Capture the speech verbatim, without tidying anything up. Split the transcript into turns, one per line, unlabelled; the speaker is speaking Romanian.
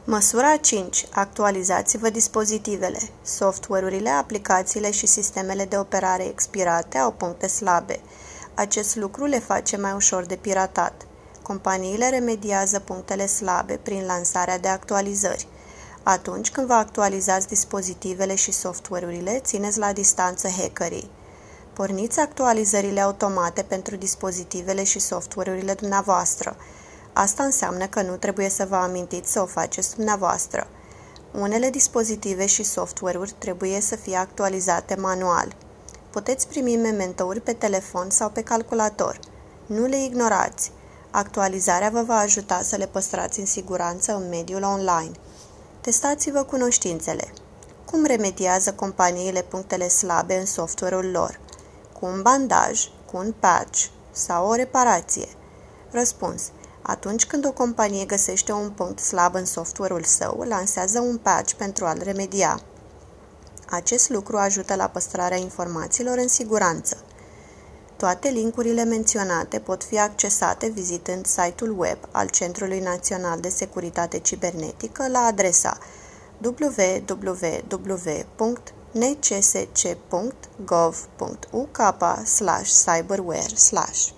Măsura cinci. Actualizați-vă dispozitivele. Software-urile, aplicațiile și sistemele de operare expirate au puncte slabe. Acest lucru le face mai ușor de piratat. Companiile remediază punctele slabe prin lansarea de actualizări. Atunci când vă actualizați dispozitivele și software-urile, țineți la distanță hackerii. Porniți actualizările automate pentru dispozitivele și software-urile dumneavoastră. Asta înseamnă că nu trebuie să vă amintiți să o faceți dumneavoastră. Unele dispozitive și software-uri trebuie să fie actualizate manual. Puteți primi mementouri pe telefon sau pe calculator. Nu le ignorați. Actualizarea vă va ajuta să le păstrați în siguranță în mediul online. Testați-vă cunoștințele. Cum remediază companiile punctele slabe în software-ul lor? Cu un bandaj, cu un patch sau o reparație? Răspuns. Atunci când o companie găsește un punct slab în software-ul său, lansează un patch pentru a-l remedia. Acest lucru ajută la păstrarea informațiilor în siguranță. Toate linkurile menționate pot fi accesate vizitând site-ul web al Centrului Național de Securitate Cibernetică la adresa w w w punct n c s c punct gov punct u k slash cyberware slash